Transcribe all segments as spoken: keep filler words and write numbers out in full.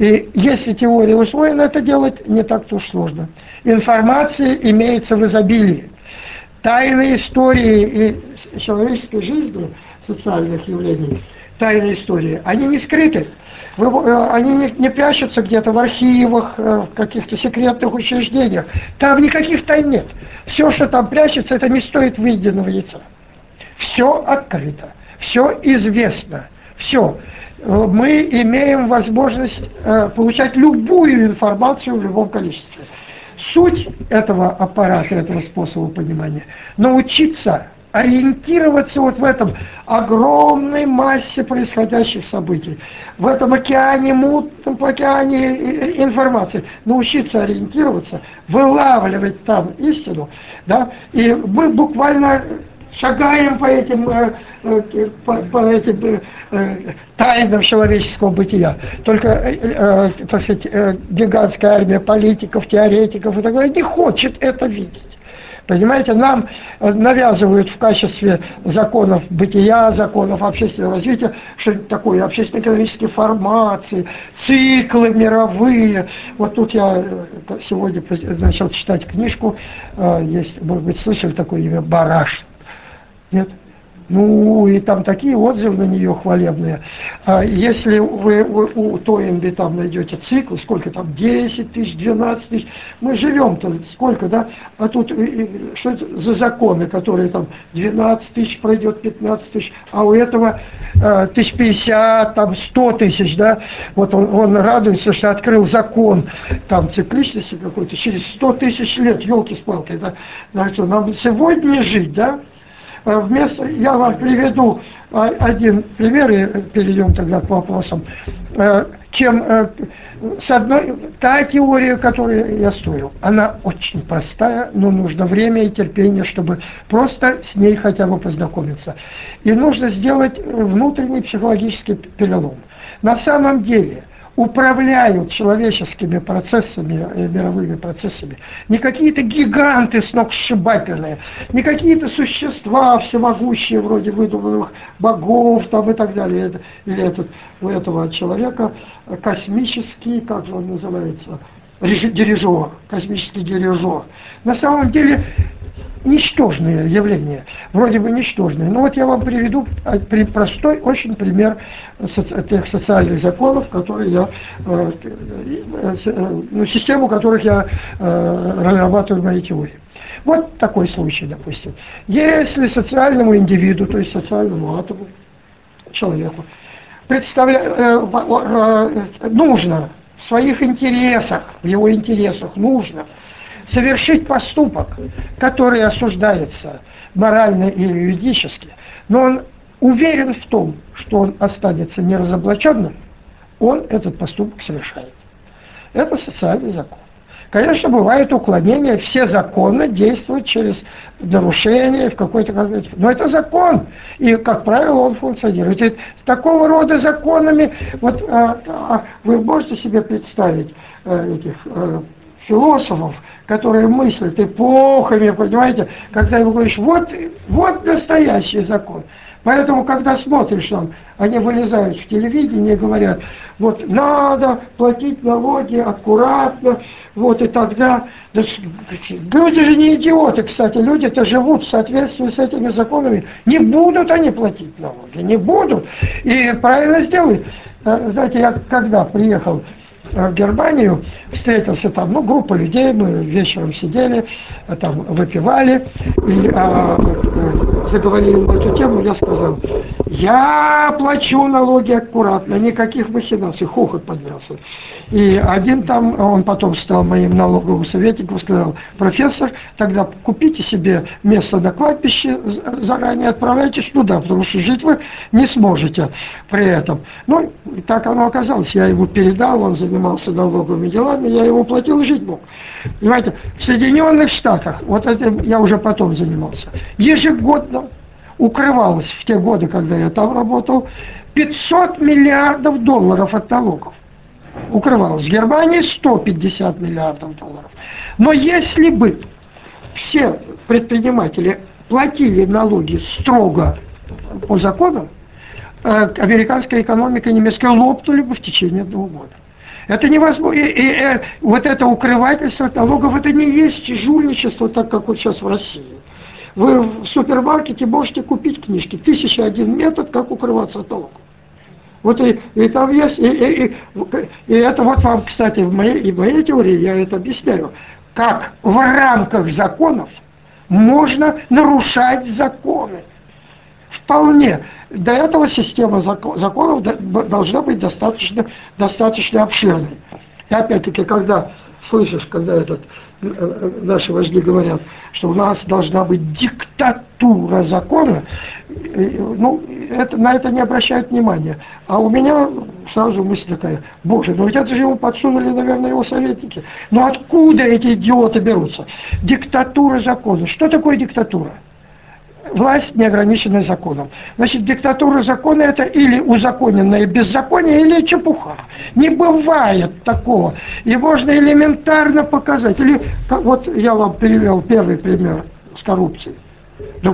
И если теория усвоена, это делать не так-то уж сложно. Информация имеется в изобилии. Тайны истории и человеческой жизни, социальных явлений, тайны истории, они не скрыты. Они не, не прячутся где-то в архивах, в каких-то секретных учреждениях. Там никаких тайн нет. Все, что там прячется, это не стоит выеденного яйца. Все открыто, все известно, все. Мы имеем возможность получать любую информацию в любом количестве. Суть этого аппарата, этого способа понимания – научиться ориентироваться вот в этом огромной массе происходящих событий, в этом океане, мутном океане информации, научиться ориентироваться, вылавливать там истину, да, и мы буквально шагаем по этим, по, по этим тайнам человеческого бытия. Только, так сказать, гигантская армия политиков, теоретиков и так далее не хочет это видеть. Понимаете, нам навязывают в качестве законов бытия, законов общественного развития, что-нибудь такое, общественно-экономические формации, циклы мировые. Вот тут я сегодня начал читать книжку, есть, может быть, слышали такое имя, Бараш. Нет? Ну, и там такие отзывы на нее хвалебные. А если вы у Тойнби там найдете цикл, сколько там, десять тысяч, двенадцать тысяч, мы живем-то сколько, да? А тут что это за законы, которые там двенадцать тысяч пройдет, пятнадцать тысяч, а у этого э, тысяч пятьдесят, там сто тысяч, да? Вот он, он радуется, что открыл закон там цикличности какой-то через сто тысяч лет, елки с палкой, да? Значит, нам сегодня жить, да? Вместо, я вам приведу один пример, и перейдем тогда к вопросам. Чем с одной, та теория, которую я строил, она очень простая, но нужно время и терпение, чтобы просто с ней хотя бы познакомиться. И нужно сделать внутренний психологический перелом. На самом деле управляют человеческими процессами, мировыми процессами не какие-то гиганты сногсшибательные, не какие-то существа всемогущие, вроде выдуманных богов там и так далее, или этот, у этого человека космический, как же он называется, дирижер, космический дирижер. На самом деле ничтожные явления, вроде бы ничтожные. Но вот я вам приведу простой очень пример тех социальных законов, которые я, ну, систему которых я разрабатываю в моей теории. Вот такой случай, допустим. Если социальному индивиду, то есть социальному атому, человеку, представля... нужно в своих интересах, в его интересах нужно совершить поступок, который осуждается морально или юридически, но он уверен в том, что он останется неразоблаченным, он этот поступок совершает. Это социальный закон. Конечно, бывают уклонения, все законы действуют через нарушение в какой-то конкретной... Но это закон, и, как правило, он функционирует. И с такого рода законами, вот а, а, вы можете себе представить а, этих... А, философов, которые мыслят эпохами, понимаете, когда ему говоришь, вот, вот настоящий закон. Поэтому, когда смотришь там, они вылезают в телевидении и говорят, вот надо платить налоги аккуратно, вот и тогда... Да, люди же не идиоты, кстати, люди-то живут в соответствии с этими законами. Не будут они платить налоги, не будут. И правильно сделают. Знаете, я когда приехал в Германию, встретился там, ну, группа людей, мы вечером сидели, там, выпивали, и а, заговорили на эту тему, я сказал, я плачу налоги аккуратно, никаких махинаций, хохот поднялся. И один там, он потом стал моим налоговым советником, сказал, профессор, тогда купите себе место на кладбище, заранее отправляйтесь туда, потому что жить вы не сможете при этом. Ну, и так оно оказалось, я ему передал, он занимался налоговыми делами, я ему платил и жить мог. Понимаете, в Соединенных Штатах, вот этим я уже потом занимался, ежегодно укрывалось в те годы, когда я там работал, пятьсот миллиардов долларов от налогов. Укрывалось. В Германии сто пятьдесят миллиардов долларов. Но если бы все предприниматели платили налоги строго по законам, американская экономика и немецкая лопнули бы в течение одного года. Это невозможно. И, и, и вот это укрывательство от налогов, это не есть жульничество, так как вот сейчас в России. Вы в супермаркете можете купить книжки. Тысяча один метод, как укрываться от налогов. Вот и, и там есть, и, и, и, и это вот вам, кстати, в моей, и в моей теории я это объясняю, как в рамках законов можно нарушать законы. Вполне. До этого система законов должна быть достаточно, достаточно обширной. И опять-таки, когда слышишь, когда этот, наши вожди говорят, что у нас должна быть диктатура закона, ну, это, на это не обращают внимания. А у меня сразу мысль такая: боже, ну ведь это же ему подсунули, наверное, его советники. Но откуда эти идиоты берутся? Диктатура закона. Что такое диктатура? Власть, не ограниченная законом. Значит, диктатура закона — это или узаконенное беззаконие, или чепуха. Не бывает такого. И можно элементарно показать. Или, вот я вам привел первый пример с коррупцией. Ну,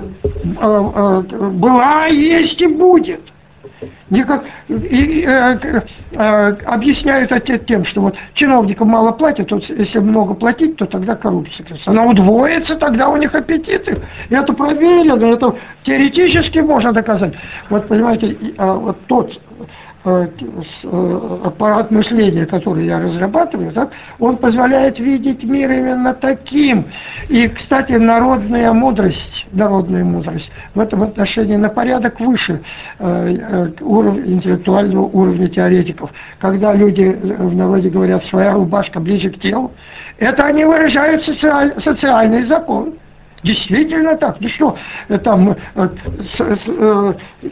э, э, была, есть и будет. Никак, и, и, э, э, объясняют это тем, что вот чиновникам мало платят, вот если много платить, то тогда коррупция. Она удвоится, тогда у них аппетиты. И это проверено, это теоретически можно доказать. Вот понимаете, и, э, вот тот э, э, аппарат мышления, который я разрабатываю, так, он позволяет видеть мир именно таким. И, кстати, народная мудрость, народная мудрость в этом отношении на порядок выше э, э, уровня, интеллектуального уровня теоретиков. Когда люди в народе говорят «своя рубашка ближе к телу», это они выражают социаль, социальный закон. Действительно так. Ну что, там э, с, э,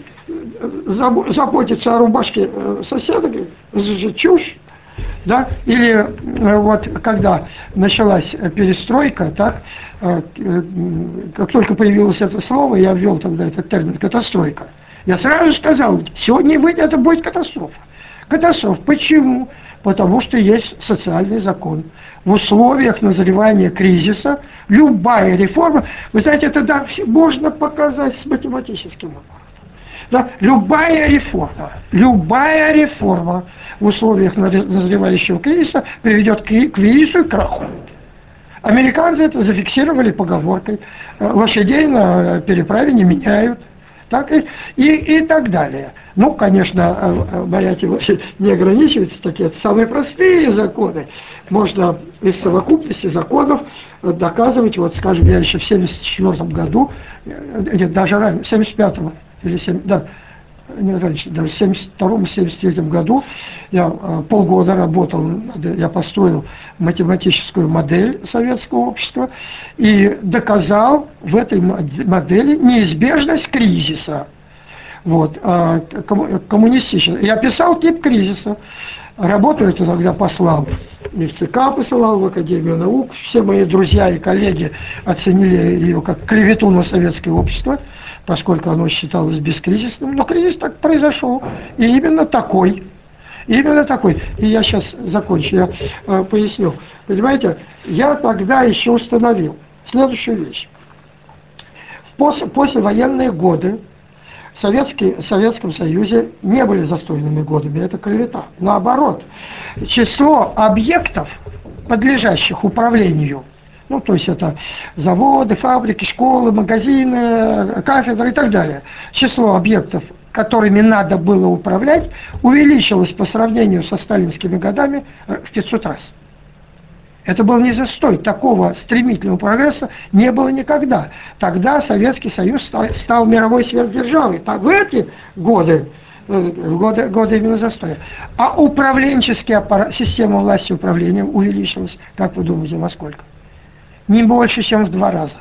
заботиться о рубашке соседа, это же чушь. Да? Или вот когда началась перестройка, так, как только появилось это слово, я ввел тогда этот термин «катастройка». Я сразу сказал: сегодня выйдет, это будет катастрофа. Катастрофа. Почему? Потому что есть социальный закон. В условиях назревания кризиса любая реформа, вы знаете, это да, можно показать с математическим аппаратом. Да, любая реформа, любая реформа в условиях назревающего кризиса приведет к кризису и краху. Американцы это зафиксировали поговоркой: лошадей на переправе не меняют. Так, и, и, и так далее. Ну, конечно, моя теория не ограничивается, такие самые простые законы. Можно из совокупности законов доказывать, вот, скажем, я еще в семьдесят четвёртом году, нет, даже ранее, в семьдесят пятом или семьдесят, да, не раньше, даже в семьдесят втором — семьдесят третьем году я э, полгода работал, я построил математическую модель советского общества и доказал в этой модели неизбежность кризиса. Вот, э, коммунистический. Я писал тип кризиса. Работу эту тогда послал и в ЦК посылал, в Академию наук. Все мои друзья и коллеги оценили ее как клевету на советское общество, поскольку оно считалось бескризисным. Но кризис так произошел. И именно такой. Именно такой. И я сейчас закончу, я э, поясню. Понимаете, я тогда еще установил следующую вещь. В после, послевоенные годы в Советский, в Советском Союзе не были застойными годами, это клевета. Наоборот, число объектов, подлежащих управлению, ну, то есть это заводы, фабрики, школы, магазины, кафедры и так далее, число объектов, которыми надо было управлять, увеличилось по сравнению со сталинскими годами в пятьсот раз. Это был не застой, такого стремительного прогресса не было никогда. Тогда Советский Союз стал, стал мировой сверхдержавой. В эти годы, годы, годы именно застоя. А управленческий аппарат, система власти и управления увеличилась, как вы думаете, во сколько? Не больше, чем в два раза.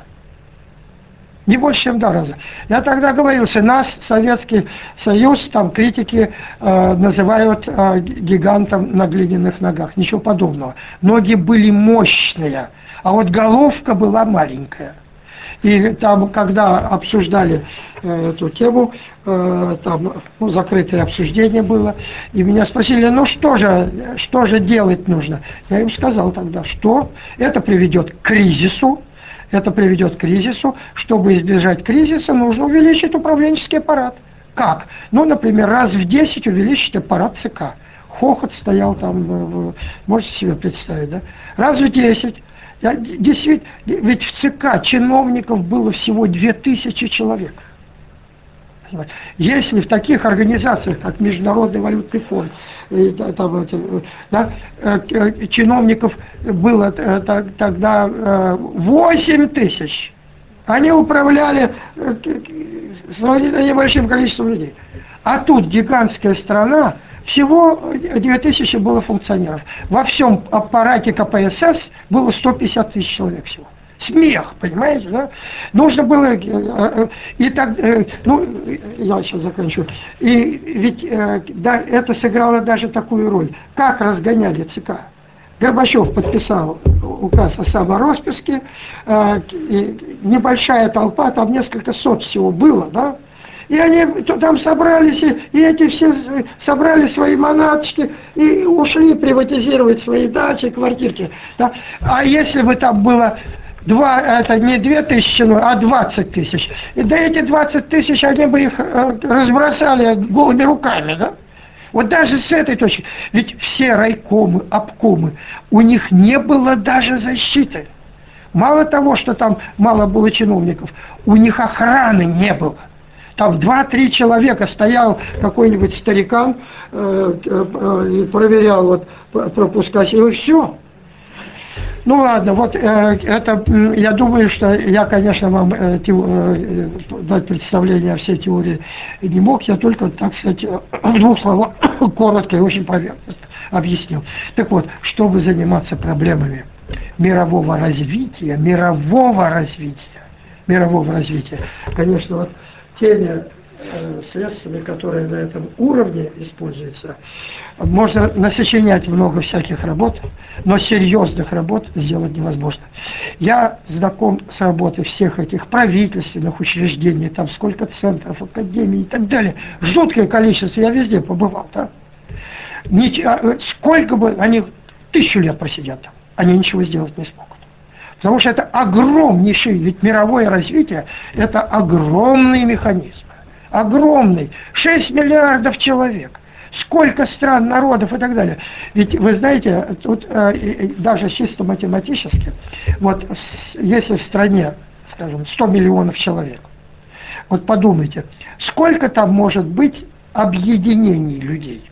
Не больше, чем в два раза. Я тогда говорил, что нас, Советский Союз, там критики э, называют э, гигантом на глиняных ногах. Ничего подобного. Ноги были мощные, а вот головка была маленькая. И там, когда обсуждали э, эту тему, э, там ну, закрытое обсуждение было, и меня спросили: ну что же, что же делать нужно? Я им сказал тогда, что это приведет к кризису. Это приведет к кризису. Чтобы избежать кризиса, нужно увеличить управленческий аппарат. Как? Ну, например, раз в десять увеличить аппарат ЦК. хохот стоял там, можете себе представить, да? Раз в десять. Я, действительно, ведь в ЦК чиновников было всего две тысячи человек. Если в таких организациях, как Международный валютный фонд, там, да, чиновников было тогда восемь тысяч, они управляли сравнительно небольшим количеством людей. А тут гигантская страна, всего две тысячи было функционеров. Во всем аппарате ка пэ эс эс было сто пятьдесят тысяч человек всего. Смех, понимаете, да? Нужно было, и так, ну, я сейчас заканчиваю, и ведь да, это сыграло даже такую роль. Как разгоняли ЦК? Горбачев подписал указ о самороспуске, и небольшая толпа, там несколько сот всего было, да? И они там собрались, и эти все собрали свои манаточки и ушли приватизировать свои дачи, квартирки. Да? А если бы там было два, это не две тысячи, а двадцать тысяч, и да эти двадцать тысяч, они бы их разбросали голыми руками, да? Вот даже с этой точки, ведь все райкомы, обкомы, у них не было даже защиты. Мало того, что там мало было чиновников, у них охраны не было. Там два-три человека стоял какой-нибудь старикан э, э, и проверял вот пропуска, и все. Ну ладно, вот э, это, я думаю, что я, конечно, вам э, те, э, дать представление о всей теории не мог, я только, так сказать, в двух словах, коротко и очень поверхностно объяснил. Так вот, чтобы заниматься проблемами мирового развития, мирового развития, мирового развития, конечно, вот теми э, средствами, которые на этом уровне используются, можно насочинять много всяких работ, но серьезных работ сделать невозможно. Я знаком с работой всех этих правительственных учреждений, там сколько центров, академий и так далее. Жуткое количество, я везде побывал, да? Ничего, сколько бы они тысячу лет просидят там, они ничего сделать не смогут. Потому что это огромнейший, ведь мировое развитие – это огромный механизм, огромный, шесть миллиардов человек, сколько стран, народов и так далее. Ведь вы знаете, тут э, даже чисто математически, вот если в стране, скажем, сто миллионов человек, вот подумайте, сколько там может быть объединений людей?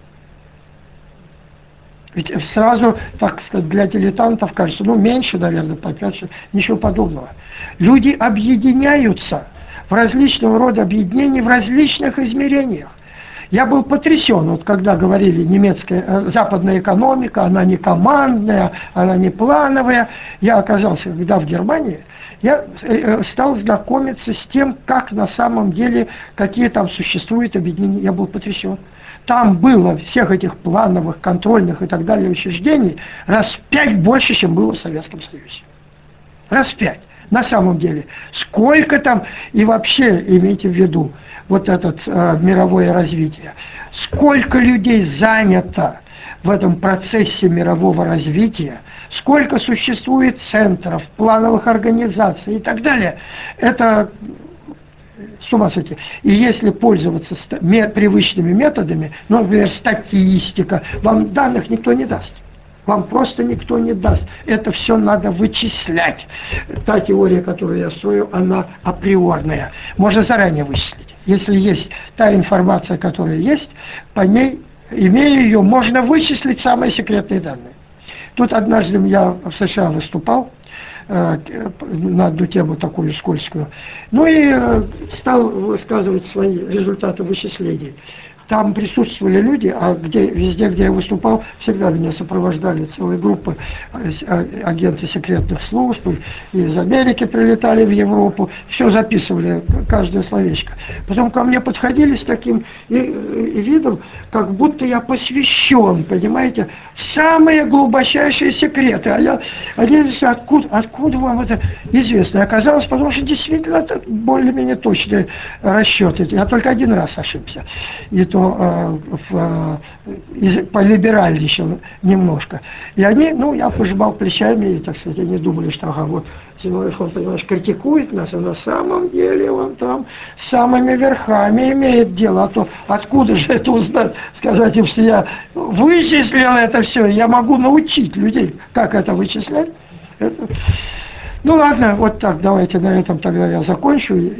Ведь сразу, так сказать, для дилетантов кажется, ну, меньше, наверное, по пять, ничего подобного. Люди объединяются в различного рода объединения, в различных измерениях. Я был потрясен, вот когда говорили, немецкая, э, западная экономика, она не командная, она не плановая. Я оказался, когда в Германии, я э, стал знакомиться с тем, как на самом деле, какие там существуют объединения. Я был потрясен. Там было всех этих плановых, контрольных и так далее учреждений раз в пять больше, чем было в Советском Союзе. Раз в пять. На самом деле. Сколько там, и вообще имейте в виду, вот это э, мировое развитие, сколько людей занято в этом процессе мирового развития, сколько существует центров, плановых организаций и так далее. Это... с ума сойти. И если пользоваться привычными методами, ну, например, статистика, вам данных никто не даст. Вам просто никто не даст. Это все надо вычислять. Та теория, которую я строю, она априорная. Можно заранее вычислить. Если есть та информация, которая есть, по ней, имея ее, можно вычислить самые секретные данные. Тут однажды я в США выступал на одну тему такую скользкую. Ну и стал высказывать свои результаты вычислений. Там присутствовали люди, а где, везде, где я выступал, всегда меня сопровождали целые группы агенты секретных служб, и из Америки прилетали в Европу, все записывали, каждое словечко. Потом ко мне подходили с таким и, и видом, как будто я посвящен, понимаете, в самые глубочайшие секреты. А я, они говорят, откуда, откуда вам это известно? И оказалось, потому что действительно это более-менее точные расчеты. Я только один раз ошибся. И то ну, э, в, э, полиберальничал немножко. И они, ну, я пожимал плечами, и, так сказать, они думали, что, ага, вот Зиновьев, он, понимаешь, критикует нас, а на самом деле он там с самыми верхами имеет дело. А то откуда же это узнать? Сказать им, что я вычислил это все, я могу научить людей, как это вычислять. Это... Ну ладно, вот так, давайте на этом тогда я закончу.